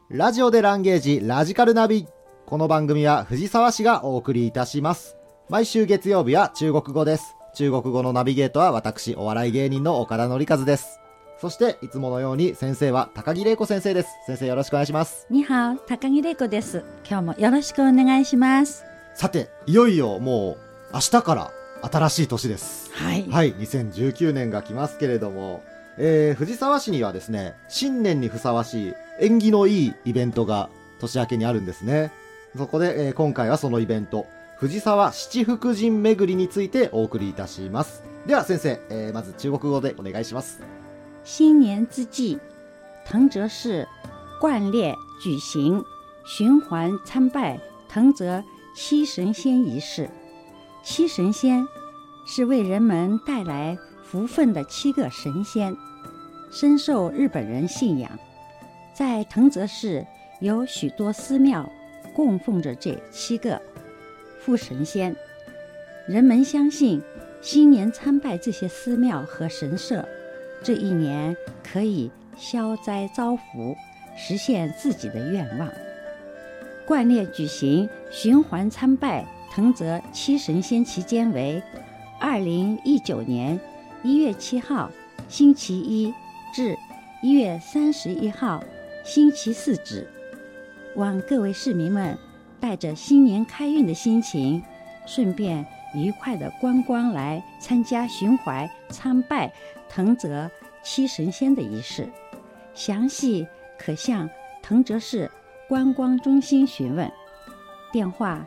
ラジオでランゲージラジカルナビ。この番組は藤沢市がお送りいたします。毎週月曜日は中国語です。中国語のナビゲートは私、お笑い芸人の岡田則和です。そしていつものように先生は高木玲子先生です。先生、よろしくお願いします。 にはお、高木玲子です。今日もよろしくお願いします。 さて、いよいよもう明日から新しい年です。 はい、 はい、2019年が来ますけれども、藤沢市にはですね、新年にふさわしい縁起のいいイベントが年明けにあるんですね。そこで、今回はそのイベント、藤沢七福神巡りについてお送りいたします。では先生、まず中国語でお願いします。 新年之際、藤泽市贯列举行循環参拜藤泽七神仙仪式。七神仙是为人们带来福分的7个神仙，深受日本人信仰。在藤泽市有许多寺庙供奉着这7个副神仙，人们相信新年参拜这些寺庙和神社，这一年可以消灾招福，实现自己的愿望。贯列举行循环参拜藤泽7神仙期间为2019年1月7号星期一至1月31号星期四止，望各位市民们带着新年开运的心情，顺便愉快的观光来参加循环参拜藤泽7神仙的仪式。详细可向藤泽市观光中心询问，电话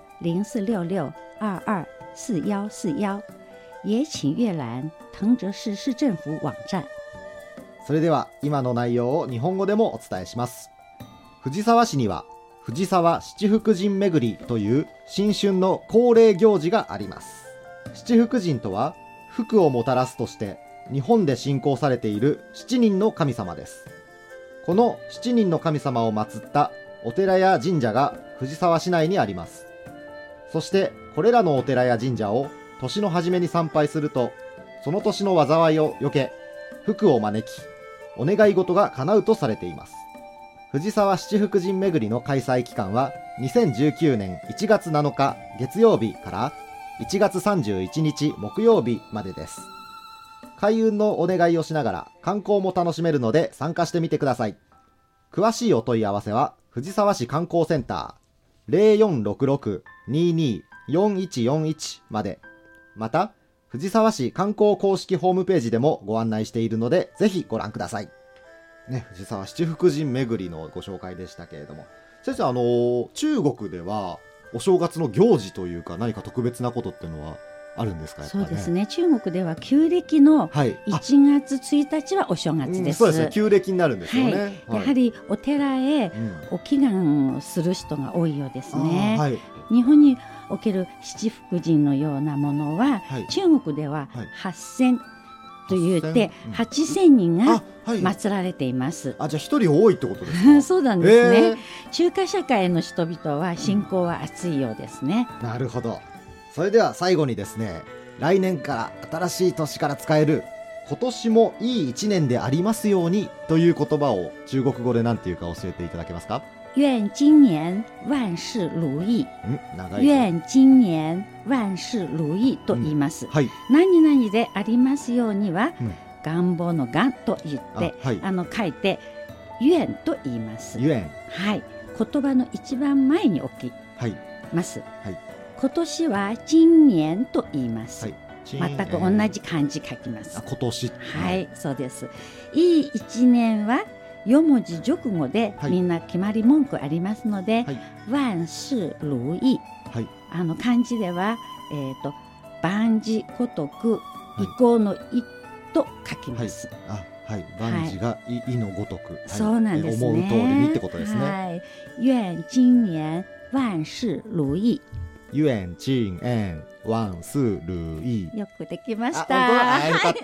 0466224141，也请阅览藤泽市市政府网站。 それでは今の内容を日本語でもお伝えします。藤沢市には藤沢七福神巡りという新春の恒例行事があります。七福神とは福をもたらすとして日本で信仰されている7人の神様です。この7人の神様を祀ったお寺や神社が藤沢市内にあります。そしてこれらのお寺や神社を年の初めに参拝すると、その年の災いを避け、福を招き、お願い事が叶うとされています。藤沢七福神巡りの開催期間は2019年1月7日月曜日から1月31日木曜日までです。開運のお願いをしながら観光も楽しめるので参加してみてください。詳しいお問い合わせは藤沢市観光センター 0466-224141 まで、また藤沢市観光公式ホームページでもご案内しているのでぜひご覧ください。ね、藤沢七福神巡りのご紹介でしたけれども、先生、中国ではお正月の行事というか何か特別なことっていうのはあるんですか？やっぱね、 そうですね、中国では旧暦の1月1日はお正月です。 そうですね、旧暦になるんですよね。 やはりお寺へお祈願をする人が多いようですね。日本における七福神のようなものは、中国では8000と言って8000人が祀られています。 じゃあ一人多いってことですか？ そうなんですね。中華社会の人々は信仰は厚いようですね。 なるほど。それでは最後にですね、来年から新しい年から使える今年もいい一年でありますようにという言葉を中国語で何ていうか教えていただけますか？ 願今年万事如意。願今年万事如意と言います。何々でありますようには、願望の願と言って、書いて願と言います。言葉の一番前に置きます。今年は今年と言います。全く同じ漢字書きます。 今年。 そうです。いい一年は4文字熟語でみんな決まり文句ありますので、万事如意、漢字では、万事如く、意向の意と書きます。 万事が意のごとく、 そうなんですね。 思う通りにってことですね。 願今年万事如意。 願今年万事如意。 よくできました。 よかった。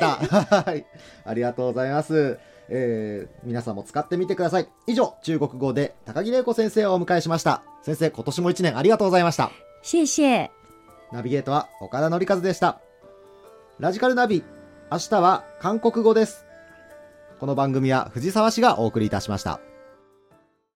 ありがとうございます。皆さんも使ってみてください。以上、中国語で高木玲子先生をお迎えしました。先生、今年も1年ありがとうございました。 謝謝。 ナビゲートは岡田則和でした。ラジカルナビ、明日は韓国語です。この番組は藤沢市がお送りいたしました。